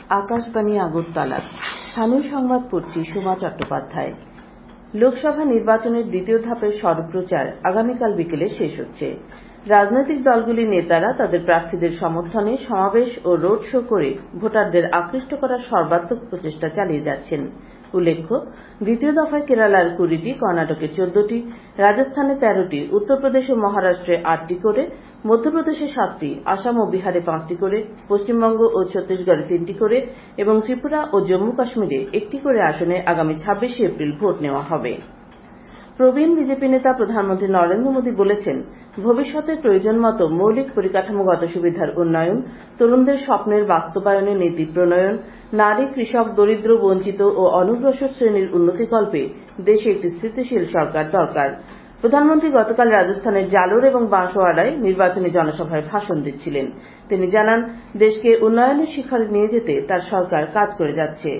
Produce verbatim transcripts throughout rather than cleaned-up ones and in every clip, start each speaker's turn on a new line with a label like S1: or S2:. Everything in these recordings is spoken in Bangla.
S1: আকাশবাণী আগরতলা। স্থানীয় সংবাদ পড়ছি সোমা চট্টোপাধ্যায়। লোকসভা নির্বাচনের দ্বিতীয় ধাপের সড়ক প্রচার আগামীকাল বিকেলে শেষ হচ্ছে। রাজনৈতিক দলগুলির নেতারা তাদের প্রার্থীদের সমর্থনে সমাবেশ ও রোড শো করে ভোটারদের আকৃষ্ট করার সর্বাত্মক প্রচেষ্টা চালিয়ে যাচ্ছেন। উল্লেখ্য, দ্বিতীয় দফায় কেরালার কুড়িটি, কর্ণাটকে চোদ্দটি, রাজস্থানে তেরোটি, উত্তরপ্রদেশ ও মহারাষ্ট্রে আটটি করে, মধ্যপ্রদেশে সাতটি, আসাম ও বিহারে পাঁচটি করে, পশ্চিমবঙ্গ ও ছত্তিশগড়ে তিনটি করে এবং ত্রিপুরা ও জম্মু কাশ্মীরে একটি করে আসনে আগামী ছাব্বিশে এপ্রিল ভোট নেওয়া হবে। প্রবীণ বিজেপি নেতা প্রধানমন্ত্রী নরেন্দ্র মোদী বলেছেন, ভবিষ্যতের প্রয়োজন মতো মৌলিক পরিকাঠামোগত সুবিধার উন্নয়ন, তরুণদের স্বপ্নের বাস্তবায়নে নীতি প্রণয়ন, নারী, কৃষক, দরিদ্র, বঞ্চিত ও অনগ্রসর শ্রেণীর উন্নতিকল্পে দেশে একটি স্থিতিশীল সরকার দরকার। প্রধানমন্ত্রী গতকাল রাজস্থানের জালোর এবং বাঁশওয়াড়ায় নির্বাচনী জনসভায় ভাষণ দিচ্ছিলেন। তিনি জানান, দেশকে উন্নয়নের শিখরে নিয়ে যেতে তার সরকার কাজ করে যাচ্ছে।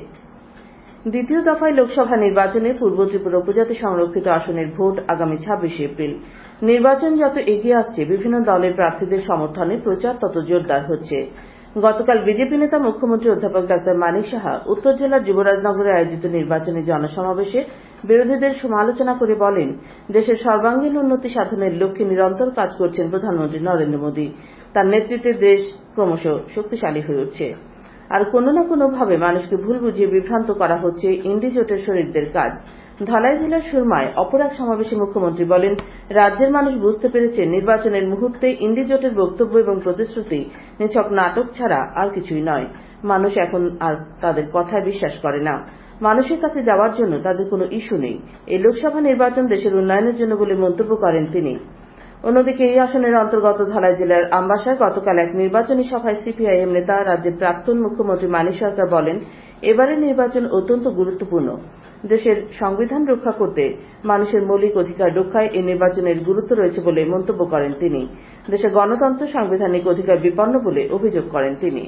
S1: দ্বিতীয় দফায় লোকসভা নির্বাচনে পূর্ব ত্রিপুরা উপজাতি সংরক্ষিত আসনের ভোট আগামী ছাব্বিশে এপ্রিল। নির্বাচন যত এগিয়ে আসছে, বিভিন্ন দলের প্রার্থীদের সমর্থনে প্রচার তত জোরদার হচ্ছে। গতকাল বিজেপি নেতা মুখ্যমন্ত্রী অধ্যাপক ডাক্তার মানিক সাহা উত্তর জেলার যুবরাজনগরে আয়োজিত নির্বাচনী জনসমাবেশে বিরোধীদের সমালোচনা করে বলেন, দেশের সর্বাঙ্গীন উন্নতি সাধনের লক্ষ্যে নিরন্তর কাজ করছেন প্রধানমন্ত্রী নরেন্দ্র মোদী। তার নেতৃত্বে দেশ ক্রমশ শক্তিশালী হয়ে উঠছে। আর কোনো না কোনো ভাবে মানুষকে ভুল বুঝিয়ে বিভ্রান্ত করা হচ্ছে ইন্ডি জোটের শরিকদের কাজ। ধলাই জেলার সুরমায় অপর এক সমাবেশে মুখ্যমন্ত্রী বলেন, রাজ্যের মানুষ বুঝতে পেরেছে নির্বাচনের মুহূর্তে ইন্ডি জোটের বক্তব্য এবং প্রতিশ্রুতি নিছক নাটক ছাড়া আর কিছুই নয়। মানুষ এখন আর তাদের কথায় বিশ্বাস করে না। মানুষের কাছে যাওয়ার জন্য তাদের কোনো ইস্যু নেই। এই লোকসভা নির্বাচন দেশের উন্নয়নের জন্য বলে মন্তব্য করেন তিনি। অন্যদিকে এই আসনের অন্তর্গত ধলাই জেলার আমবাসায় গতকাল এক নির্বাচনী সভায় সিপিআইএম নেতা রাজ্যের প্রাক্তন মুখ্যমন্ত্রী মানিক সরকার বলেন, এবারের নির্বাচন অত্যন্ত গুরুত্বপূর্ণ। দেশের সংবিধান রক্ষা করতে, মানুষের মৌলিক অধিকার রক্ষায় এই নির্বাচনের গুরুত্ব রয়েছে বলে মন্তব্য করেন তিনি। দেশের গণতন্ত্র, সাংবিধানিক অধিকার বিপন্ন বলে অভিযোগ করেন তিনি।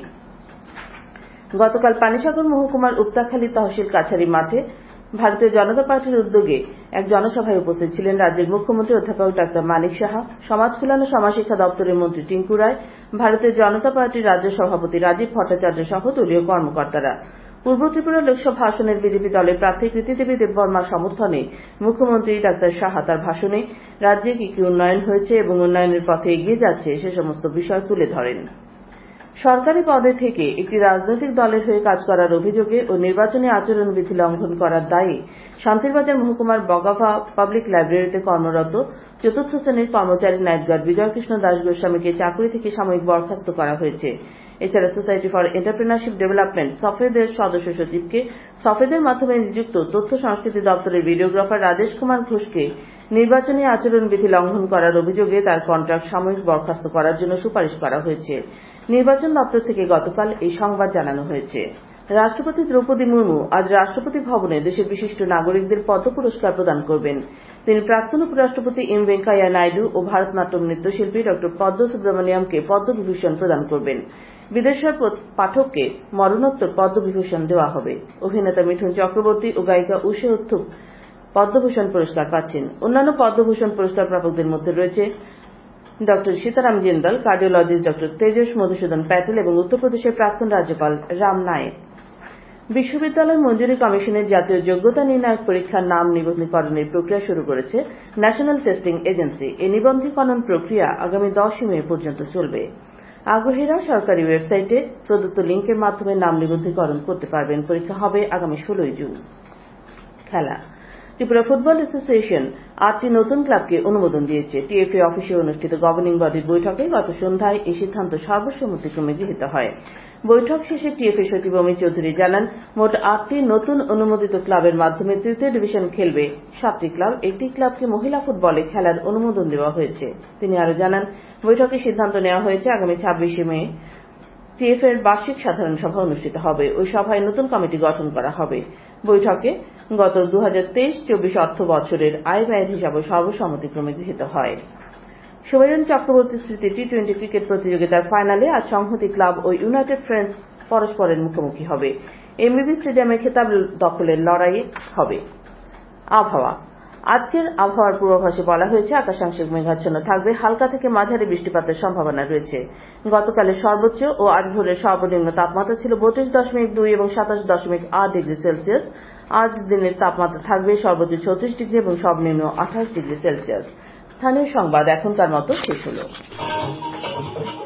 S1: গতকাল পানিসাগর মহকুমার উপতাখালী তহসিল কাছারি মাঠে ভারতীয় জনতা পার্টির উদ্যোগে এক জনসভায় উপস্থিত ছিলেন রাজ্যের মুখ্যমন্ত্রী অধ্যাপক ডাক্তার মানিক সাহা, সমাজ কল্যাণ ও সমাজশিক্ষা দপ্তরের মন্ত্রী টিঙ্কু রায়, ভারতীয় জনতা পার্টির রাজ্য সভাপতি রাজীব ভট্টাচার্য সহ দলীয় কর্মকর্তারা। পূর্ব ত্রিপুরা লোকসভা আসনের বিজেপি দলের প্রার্থী কৃতিদেবী দেববর্মার সমর্থনে মুখ্যমন্ত্রী ডাক্তার সাহা তার ভাষণে রাজ্যে কি কি উন্নয়ন হয়েছে এবং উন্নয়নের পথে এগিয়ে যাচ্ছে সে সমস্ত বিষয় তুলে ধরেন। সরকারি পদে থেকে একটি রাজনৈতিক দলের হয়ে কাজ করার অভিযোগে ও নির্বাচনী আচরণবিধি লঙ্ঘন করার দায়ে শান্তিরবাজার মহকুমার বগাভা পাবলিক লাইব্রেরিতে কর্মরত চতুর্থ শ্রেণীর কর্মচারী নাইট গার্ড বিজয় কৃষ্ণ দাস গোস্বামীকে চাকরি থেকে সাময়িক বরখাস্ত করা হয়েছে। এছাড়া সোসাইটি ফর এন্টারপ্রেনারশিপ ডেভেলপমেন্ট সফেদের সদস্য সচিবকে সফেদের মাধ্যমে নিযুক্ত তথ্য সংস্কৃতি দপ্তরের ভিডিওগ্রাফার রাজেশ কুমার ঘোষকে নির্বাচনী আচরণবিধি লঙ্ঘন করার অভিযোগে তার কন্ট্রাক্ট সাময়িক বরখাস্ত করার জন্য সুপারিশ করা হয়েছে। নির্বাচন দপ্তর থেকে গতকাল এই সংবাদ জানানো হয়েছে। রাষ্ট্রপতি দ্রৌপদী মুর্মু আজ রাষ্ট্রপতি ভবনে দেশের বিশিষ্ট নাগরিকদের পদ্ম পুরস্কার প্রদান করবেন। তিনি প্রাক্তন উপরাষ্ট্রপতি এম ভেঙ্কাইয়া নাইডু ও ভারতনাট্যম নৃত্যশিল্পী ডক্টর পদ্ম সুব্রমণিয়ামকে পদ্মবিভূষণ প্রদান করবেন। বিদেশের পাঠককে মরণোত্তর পদ্মবিভূষণ দেওয়া হবে। অভিনেতা মিঠুন চক্রবর্তী ও গায়িকা উষা উত্থুপ পদ্মভূষণ পুরস্কার পাচ্ছেন। অন্যান্য পদ্মভূষণ পুরস্কার প্রাপকদের মধ্যে রয়েছে doctor Sitaram Jindal, cardiologist doctor Tejas Madhusudan Patel এবং উত্তরপ্রদেশের প্রাক্তন রাজ্যপাল রাম নায়েক। বিশ্ববিদ্যালয় মঞ্জুরি কমিশনের জাতীয় যোগ্যতা নির্ণায়ক পরীক্ষার নাম নিবন্ধীকরণের প্রক্রিয়া শুরু করেছে ন্যাশনাল টেস্টিং এজেন্সি। এই নিবন্ধীকরণ প্রক্রিয়া আগামী দশই মে পর্যন্ত চলবে। আগ্রহীরা সরকারি ওয়েবসাইটে প্রদত্ত লিঙ্কের মাধ্যমে নাম নিবন্ধীকরণ করতে পারবেন। পরীক্ষা হবে আগামী ষোলোই জুন। খেলা। ত্রিপুরা ফুটবল অ্যাসোসিয়েশন আটটি নতুন ক্লাবকে অনুমোদন দিয়েছে। টিএফএ অফিসে অনুষ্ঠিত গভর্নিং বডির বৈঠকে গত সন্ধ্যায় এই সিদ্ধান্ত সর্বসম্মতিক্রমে গৃহীত হয়। বৈঠক শেষে টিএফএ সচিব অমিত চৌধুরী জানান, মোট আটটি নতুন অনুমোদিত ক্লাবের মাধ্যমে তৃতীয় ডিভিশন খেলবে সাতটি ক্লাব। একটি ক্লাবকে মহিলা ফুটবলে খেলার অনুমোদন দেওয়া হয়েছে। তিনি আরো জানান, বৈঠকে সিদ্ধান্ত নেওয়া হয়েছে আগামী ছাব্বিশে মে টিএফএ এর বার্ষিক সাধারণ সভা অনুষ্ঠিত হবে। ওই সভায় নতুন কমিটি গঠন করা হবে। বৈঠকে গত দু হাজার তেইশ চব্বিশ অর্থ বছরের আয় ব্যয়ের হিসাব সর্বসম্মতিক্রমে গৃহীত হয়। সুবীরেন চক্রবর্তী স্মৃতি টি টোয়েন্টি ক্রিকেট প্রতিযোগিতার ফাইনালে আজ সংহতি ক্লাব ও ইউনাইটেড ফ্রেন্ডস পরস্পরের মুখোমুখি হবে। এমবিবি স্টেডিয়ামে খেতাব দখলের লড়াই হবে। আবহাওয়া। আজকের আবহাওয়ার পূর্বাভাসে বলা হয়েছে আকাশ আংশিক মেঘাচ্ছন্ন থাকবে, হালকা থেকে মাঝারি বৃষ্টিপাতের সম্ভাবনা রয়েছে। গতকালের সর্বোচ্চ ও আজ ভোরের সর্বনিম্ন তাপমাত্রা ছিল বত্রিশ দশমিক দুই এবং সাতাশ দশমিক আট ডিগ্রি সেলসিয়াস। আজ দিনের তাপমাত্রা থাকবে সর্বোচ্চ চৌত্রিশ ডিগ্রি এবং সর্বনিম্ন আঠাশ ডিগ্রি সেলসিয়াস। স্থানীয় সংবাদ এখনকার মতো শেষ হলো।